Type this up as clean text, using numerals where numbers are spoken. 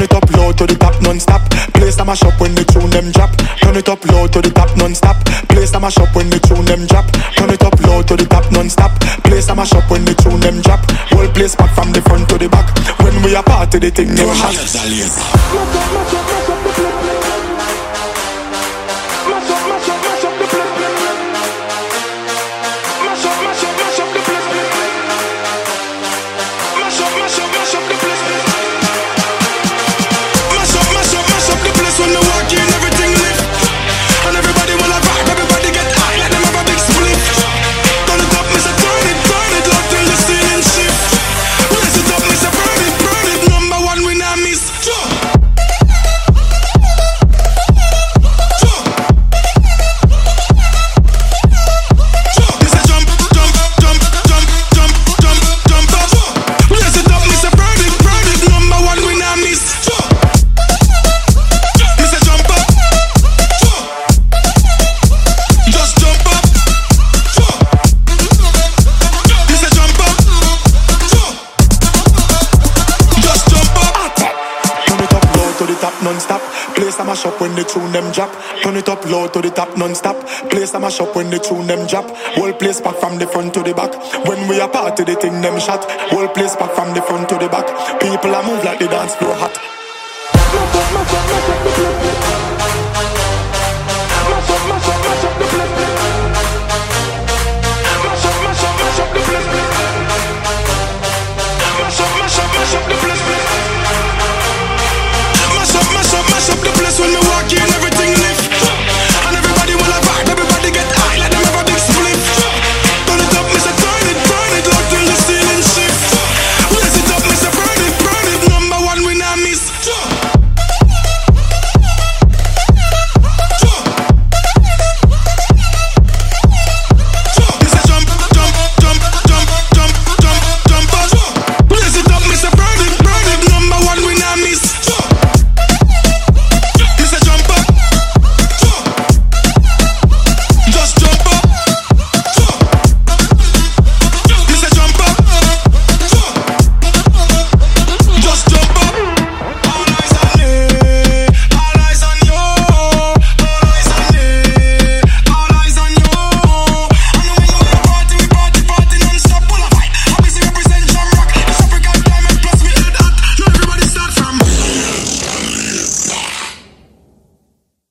it up low to the top non-stop. Place a mash up when the tune them drop. Turn it up low to the top non-stop. Place a mash up when the tune them drop. Turn it up low to the top non-stop. Place a mash up when the tune them drop. Whole place back from the front to the back. When we are party the thing never hot. Non-stop, place a mash up when the tune them drop. Turn it up low to the top non-stop. Place a mash up when the tune them drop. Whole place back from the front to the back. When we are party the thing them shot. Whole place back from the front to the back. People a move like the dance floor hot. When we walk in, everything lift. And everybody wanna vibe, everybody get high, let them have a big split. Turn it up, Mr. Turn it loud till the ceiling shift. Raise it up, Mr. Burn it, number one we not miss.